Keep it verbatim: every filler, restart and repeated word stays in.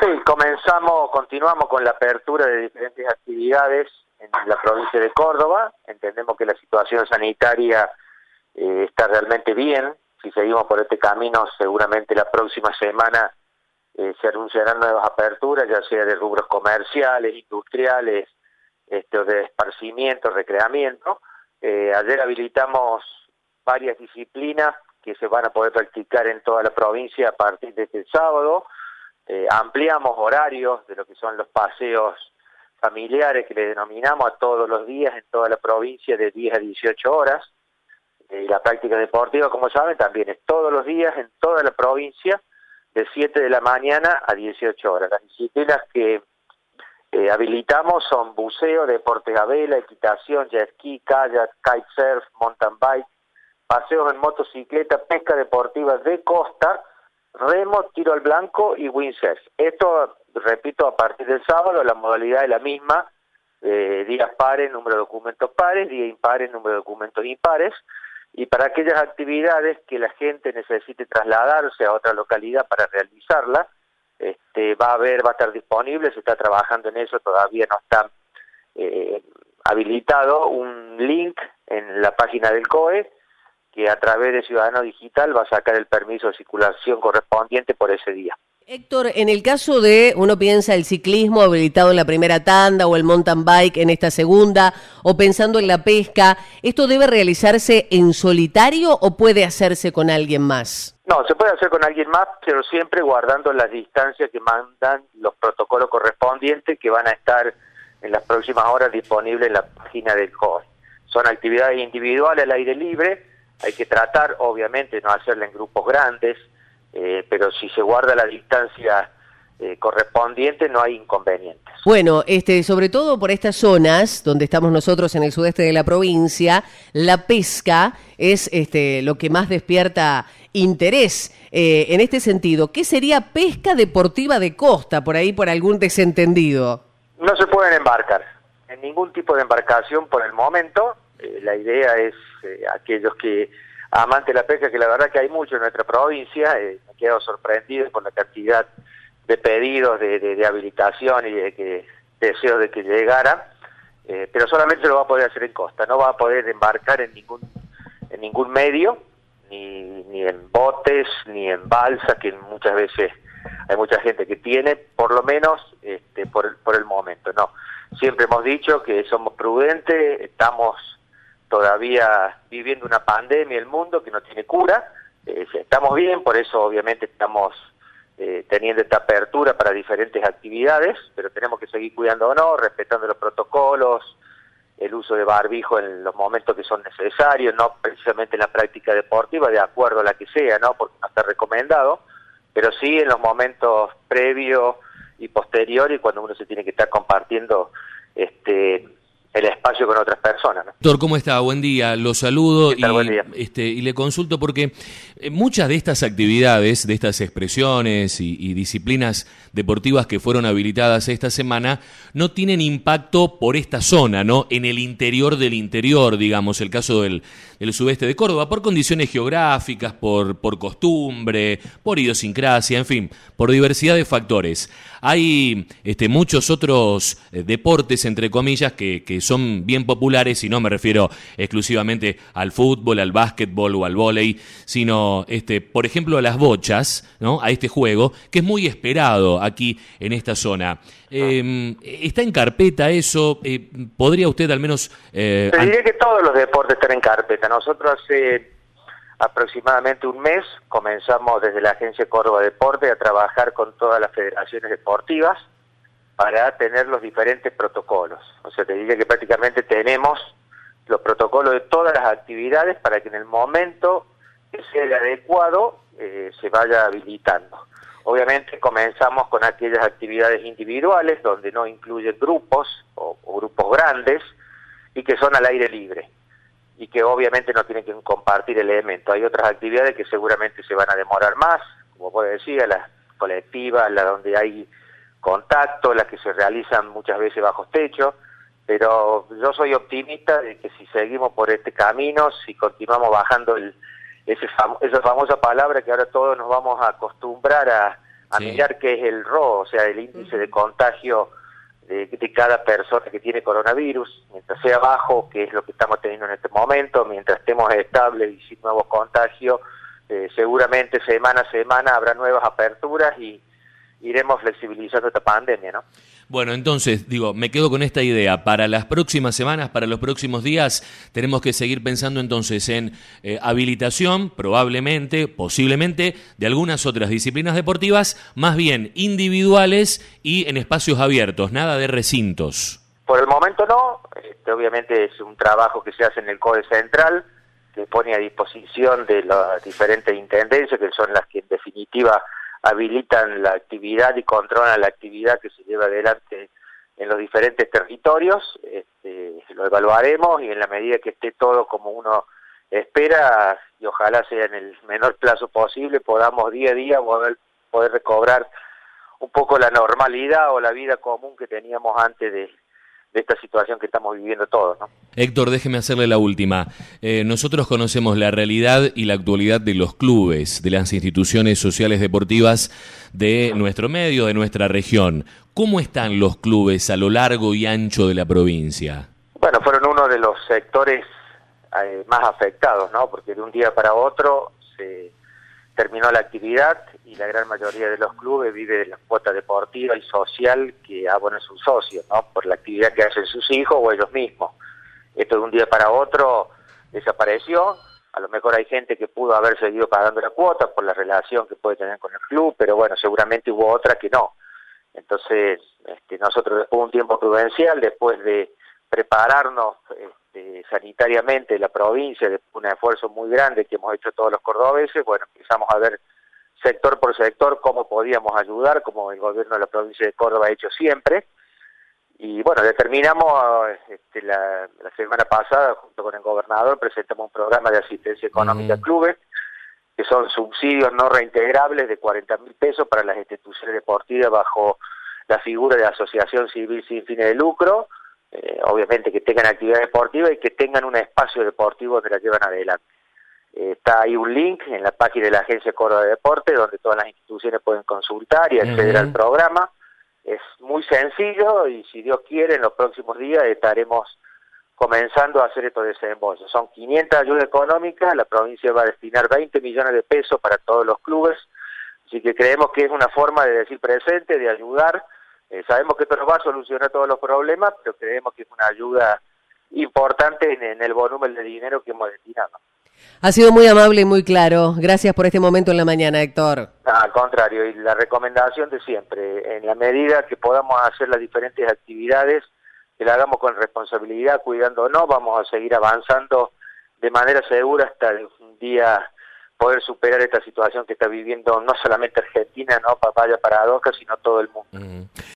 Sí, comenzamos, continuamos con la apertura de diferentes actividades en la provincia de Córdoba. Entendemos que la situación sanitaria eh, está realmente bien. Si seguimos por este camino, seguramente la próxima semana eh, se anunciarán nuevas aperturas, ya sea de rubros comerciales, industriales, este, de esparcimiento, recreamiento. Eh, ayer habilitamos varias disciplinas que se van a poder practicar en toda la provincia a partir de este sábado. Eh, ampliamos horarios de lo que son los paseos familiares que le denominamos a todos los días en toda la provincia de diez a dieciocho horas. Eh, la práctica deportiva, como saben, también es todos los días en toda la provincia de siete de la mañana a dieciocho horas. Las disciplinas que eh, habilitamos son buceo, deportes a vela, equitación, jet ski, kayak, kitesurf, mountain bike, paseos en motocicleta, pesca deportiva de costa, remo, tiro al blanco y windsurf. Esto, repito, a partir del sábado, la modalidad es la misma, eh, días pares, número de documentos pares, días impares, número de documentos impares, y para aquellas actividades que la gente necesite trasladarse a otra localidad para realizarla, este, va a haber, va a estar disponible, se está trabajando en eso, todavía no está eh, habilitado un link en la página del C O E, que a través de Ciudadano Digital va a sacar el permiso de circulación correspondiente por ese día. Héctor, en el caso de, uno piensa el ciclismo habilitado en la primera tanda o el mountain bike en esta segunda, o pensando en la pesca, ¿esto debe realizarse en solitario o puede hacerse con alguien más? No, se puede hacer con alguien más, pero siempre guardando las distancias que mandan los protocolos correspondientes que van a estar en las próximas horas disponibles en la página del C O E. Son actividades individuales al aire libre. Hay que tratar, obviamente, no hacerla en grupos grandes, eh, pero si se guarda la distancia eh, correspondiente, no hay inconvenientes. Bueno, este, sobre todo por estas zonas donde estamos nosotros en el sudeste de la provincia, la pesca es este, lo que más despierta interés. Eh, en este sentido, ¿qué sería pesca deportiva de costa, por ahí por algún desentendido? No se pueden embarcar en ningún tipo de embarcación por el momento. Eh, la idea es eh, aquellos que amantes de la pesca, que la verdad que hay mucho en nuestra provincia, eh, me he quedado sorprendido con la cantidad de pedidos de, de, de habilitación y de que deseo de que llegara, eh, pero solamente lo va a poder hacer en costa, no va a poder embarcar en ningún en ningún medio, ni, ni en botes, ni en balsas, que muchas veces hay mucha gente que tiene, por lo menos este, por, el, por el momento, no. Siempre hemos dicho que somos prudentes, estamos todavía viviendo una pandemia en el mundo que no tiene cura, eh, estamos bien, por eso obviamente estamos eh, teniendo esta apertura para diferentes actividades, pero tenemos que seguir cuidándonos, respetando los protocolos, el uso de barbijo en los momentos que son necesarios, no precisamente en la práctica deportiva, de acuerdo a la que sea, no porque no está recomendado, pero sí en los momentos previos y posteriores, cuando uno se tiene que estar compartiendo este el espacio con otras personas, ¿no? Doctor, ¿cómo está? Buen día, lo saludo y, Buen día. Este, y le consulto porque muchas de estas actividades, de estas expresiones y, y disciplinas deportivas que fueron habilitadas esta semana no tienen impacto por esta zona, ¿no? En el interior del interior, digamos, el caso del, del sudeste de Córdoba, por condiciones geográficas, por, por costumbre, por idiosincrasia, en fin, por diversidad de factores. Hay este, muchos otros eh, deportes, entre comillas, que, que son bien populares, y no me refiero exclusivamente al fútbol, al básquetbol o al vóley, sino, este, por ejemplo, a las bochas, ¿no? A este juego, que es muy esperado aquí en esta zona. Eh, ¿Está en carpeta eso? Eh, ¿Podría usted al menos...? Eh, Te diría que todos los deportes están en carpeta. Nosotros hace aproximadamente un mes comenzamos desde la Agencia Córdoba Deporte a trabajar con todas las federaciones deportivas para tener los diferentes protocolos. O sea, te diría que prácticamente tenemos los protocolos de todas las actividades para que en el momento que sea el adecuado eh, se vaya habilitando. Obviamente comenzamos con aquellas actividades individuales donde no incluyen grupos o, o grupos grandes y que son al aire libre y que obviamente no tienen que compartir elementos. Hay otras actividades que seguramente se van a demorar más, como vos decías, las colectivas, las donde hay contacto, las que se realizan muchas veces bajo techo, pero yo soy optimista de que si seguimos por este camino, si continuamos bajando el, ese fam esa famosa palabra que ahora todos nos vamos a acostumbrar a, a sí. mirar qué es el R O, o sea, el índice de contagio de, de cada persona que tiene coronavirus. Mientras sea bajo, que es lo que estamos teniendo en este momento, mientras estemos estables y sin nuevos contagios, eh, seguramente semana a semana habrá nuevas aperturas y iremos flexibilizando esta pandemia, ¿no? Bueno, entonces, digo, me quedo con esta idea. Para las próximas semanas, para los próximos días, tenemos que seguir pensando entonces en eh, habilitación, probablemente, posiblemente, de algunas otras disciplinas deportivas, más bien individuales y en espacios abiertos, nada de recintos. Por el momento no, este, obviamente es un trabajo que se hace en el CODE Central, que pone a disposición de las diferentes intendencias, que son las que en definitiva habilitan la actividad y controlan la actividad que se lleva adelante en los diferentes territorios. Este, lo evaluaremos y en la medida que esté todo como uno espera, y ojalá sea en el menor plazo posible, podamos día a día poder, poder recobrar un poco la normalidad o la vida común que teníamos antes de, de esta situación que estamos viviendo todos, ¿no? Héctor, déjeme hacerle la última. Eh, nosotros conocemos la realidad y la actualidad de los clubes, de las instituciones sociales deportivas de nuestro medio, de nuestra región. ¿Cómo están los clubes a lo largo y ancho de la provincia? Bueno, fueron uno de los sectores eh, más afectados, ¿no? Porque de un día para otro se terminó la actividad y la gran mayoría de los clubes vive de la cuota deportiva y social que abonan sus socios, ¿no? Por la actividad que hacen sus hijos o ellos mismos. Esto de un día para otro desapareció. A lo mejor hay gente que pudo haber seguido pagando la cuota por la relación que puede tener con el club, pero bueno, seguramente hubo otra que no. Entonces, este, nosotros después de un tiempo prudencial, después de prepararnos este, sanitariamente la provincia, de un esfuerzo muy grande que hemos hecho todos los cordobeses, bueno, empezamos a ver sector por sector cómo podíamos ayudar, como el gobierno de la provincia de Córdoba ha hecho siempre. Y bueno, determinamos este, la, la semana pasada, junto con el gobernador, presentamos un programa de asistencia económica a clubes, que son subsidios no reintegrables de cuarenta mil pesos para las instituciones deportivas bajo la figura de asociación civil sin fines de lucro, eh, obviamente que tengan actividad deportiva y que tengan un espacio deportivo donde la llevan adelante. Eh, está ahí un link en la página de la Agencia Córdoba de Deporte, donde todas las instituciones pueden consultar y acceder uh-huh. al programa. Es muy sencillo y si Dios quiere en los próximos días estaremos comenzando a hacer estos desembolsos. Son quinientas ayudas económicas, la provincia va a destinar veinte millones de pesos para todos los clubes, así que creemos que es una forma de decir presente, de ayudar. Eh, sabemos que esto no va a solucionar todos los problemas, pero creemos que es una ayuda importante en, en el volumen de dinero que hemos destinado. Ha sido muy amable y muy claro. Gracias por este momento en la mañana, Héctor. Al contrario, y la recomendación de siempre, en la medida que podamos hacer las diferentes actividades, que la hagamos con responsabilidad, cuidándonos, vamos a seguir avanzando de manera segura hasta un día poder superar esta situación que está viviendo no solamente Argentina, no vaya paradoja, sino todo el mundo. Uh-huh.